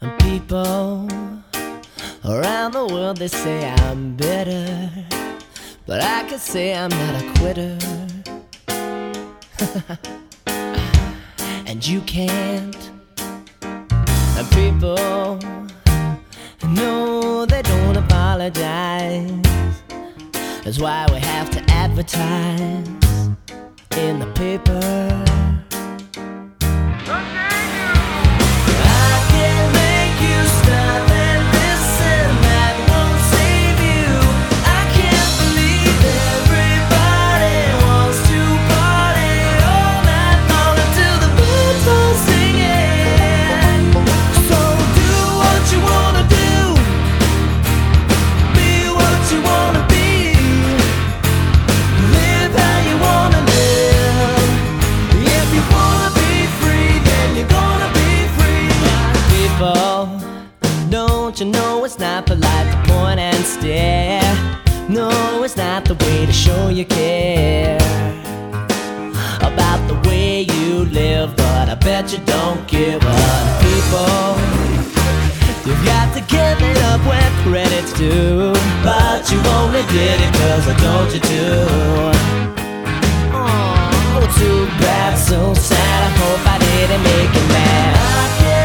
And people around the world, they say I'm bitter, but I can say I'm not a quitter. And you can't. And people, no, they don't apologize. That's why we have to advertise in the paper. Don't you know it's not polite to point and stare? No, it's not the way to show you care about the way you live, but I bet you don't give up. People, you've got to give it up where credit's due, but you only did it 'cause I told you to. Oh, too bad, so sad, I hope I didn't make you mad.